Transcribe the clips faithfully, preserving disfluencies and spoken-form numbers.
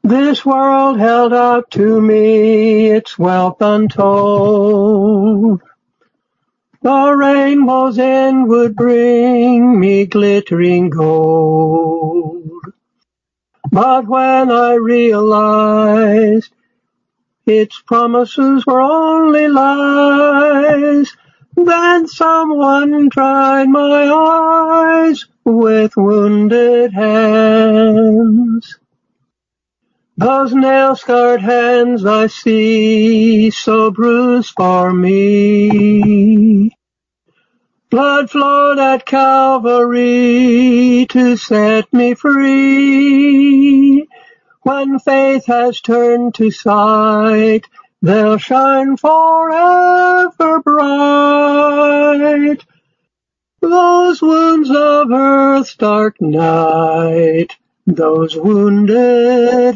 This world held out to me its wealth untold. The rainbow's end would bring me glittering gold. But when I realized its promises were only lies, then someone tried my eyes with wounded hands. Those nail-scarred hands I see, so bruised for me. Blood flowed at Calvary to set me free. When faith has turned to sight, they'll shine forever bright. Those wounds of earth's dark night, those wounded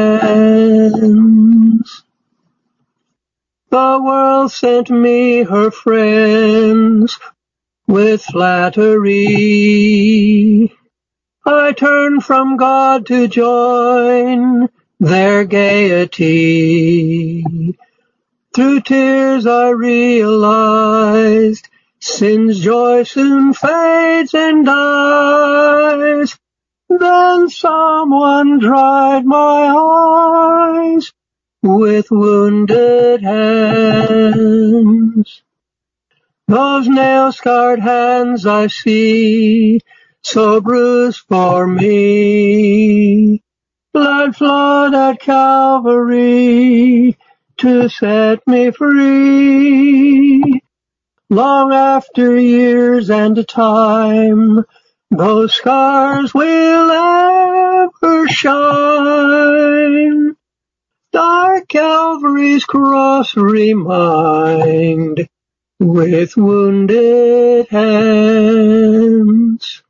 hands. The world sent me her friends with flattery. I turned from God to join their gaiety. Through tears I realized sin's joy soon fades and dies. Then someone dried my eyes with wounded hands. Those nail-scarred hands I see, so bruised for me. Blood flowed at Calvary to set me free. Long after years and time, those scars will ever shine. Dark Calvary's cross remind with wounded hands.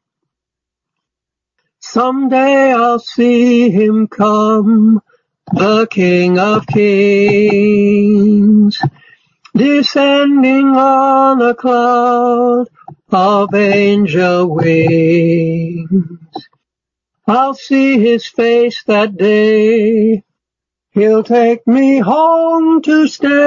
Someday I'll see him come, the King of Kings, descending on a cloud of angel wings. I'll see his face that day, he'll take me home to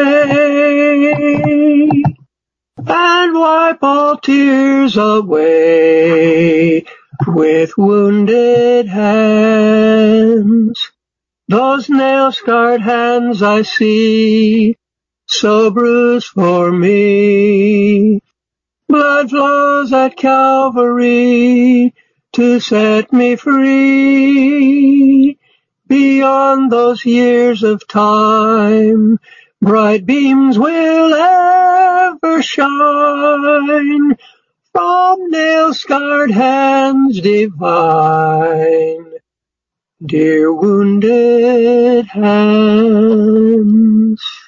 stay, and wipe all tears away with wounded hands. Those nail-scarred hands I see, so bruised for me. Blood flows at Calvary to set me free. Beyond those years of time, bright beams will ever shine from nail-scarred hands divine, dear wounded hands.